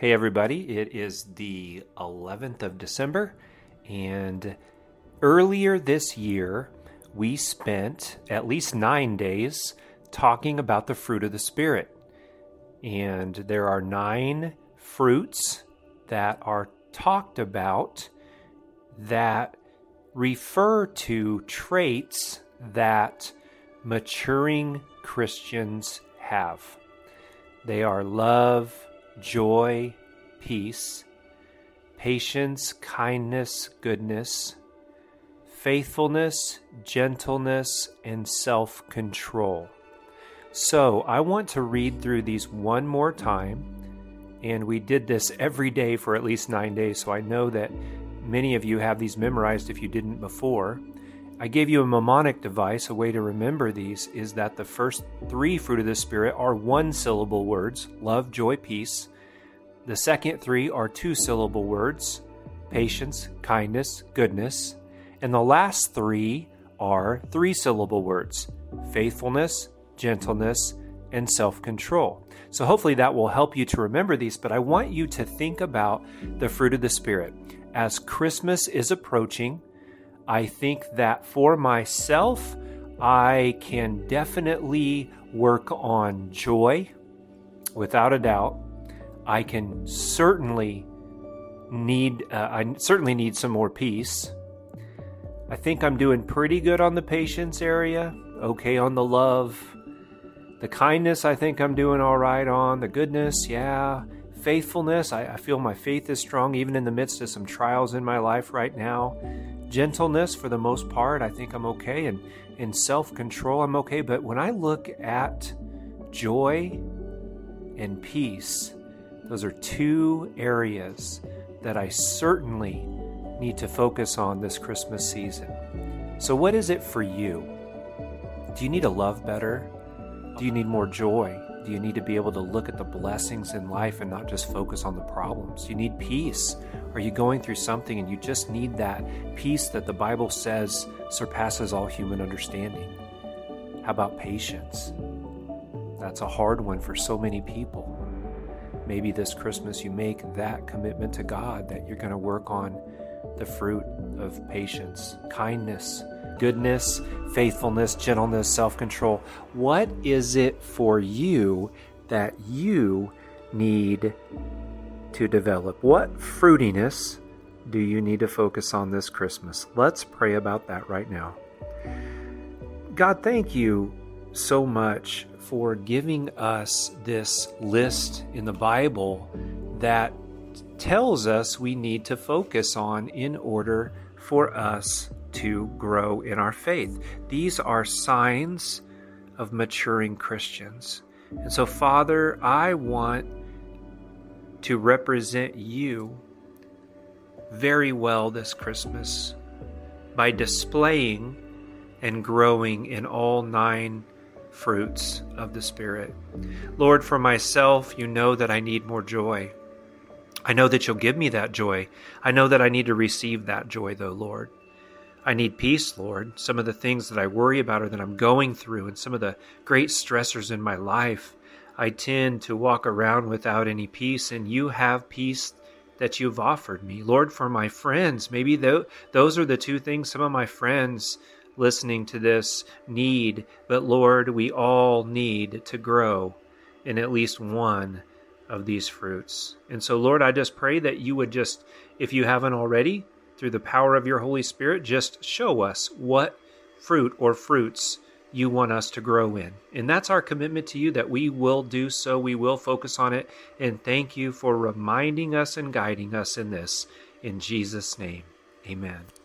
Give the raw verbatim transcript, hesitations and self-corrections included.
Hey everybody, it is the eleventh of December, and earlier this year we spent at least nine days talking about the fruit of the Spirit. And there are nine fruits that are talked about that refer to traits that maturing Christians have. They are love, joy, peace, patience, kindness, goodness, faithfulness, gentleness, and self-control. So I want to read through these one more time, and we did this every day for at least nine days, so I know that many of you have these memorized if you didn't before. I gave you a mnemonic device. A way to remember these is that the first three fruit of the Spirit are one-syllable words, love, joy, peace. The second three are two-syllable words, patience, kindness, goodness. And the last three are three-syllable words, faithfulness, gentleness, and self-control. So hopefully that will help you to remember these, but I want you to think about the fruit of the Spirit. As Christmas is approaching, I think that for myself, I can definitely work on joy, without a doubt. I can certainly need, uh, I certainly need some more peace. I think I'm doing pretty good on the patience area, okay on the love. The kindness, I think I'm doing all right on. The goodness, yeah. Faithfulness, I, I feel my faith is strong even in the midst of some trials in my life right now. Gentleness, for the most part, I think I'm okay. And in self-control, I'm okay. But when I look at joy and peace, those are two areas that I certainly need to focus on this Christmas season. So what is it for you? Do you need to love better? Do you need more joy? Do you need to be able to look at the blessings in life and not just focus on the problems? Do you need peace? Are you going through something and you just need that peace that the Bible says surpasses all human understanding? How about patience? That's a hard one for so many people. Maybe this Christmas you make that commitment to God that you're going to work on the fruit of patience, kindness, goodness, faithfulness, gentleness, self-control. What is it for you that you need to develop? What fruitiness do you need to focus on this Christmas? Let's pray about that right now. God, thank you so much for giving us this list in the Bible that tells us we need to focus on in order for us to grow in our faith. These are signs of maturing Christians. And so, Father, I want to represent you very well this Christmas by displaying and growing in all nine fruits of the Spirit. Lord, for myself, you know that I need more joy. I know that you'll give me that joy. I know that I need to receive that joy, though, Lord. I need peace, Lord. Some of the things that I worry about or that I'm going through and some of the great stressors in my life, I tend to walk around without any peace, and you have peace that you've offered me. Lord, for my friends, maybe th- those are the two things some of my friends listening to this need, but Lord, we all need to grow in at least one of these fruits. And so, Lord, I just pray that you would just, if you haven't already, through the power of your Holy Spirit, just show us what fruit or fruits you want us to grow in. And that's our commitment to you, that we will do so. We will focus on it. And thank you for reminding us and guiding us in this. In Jesus' name, amen.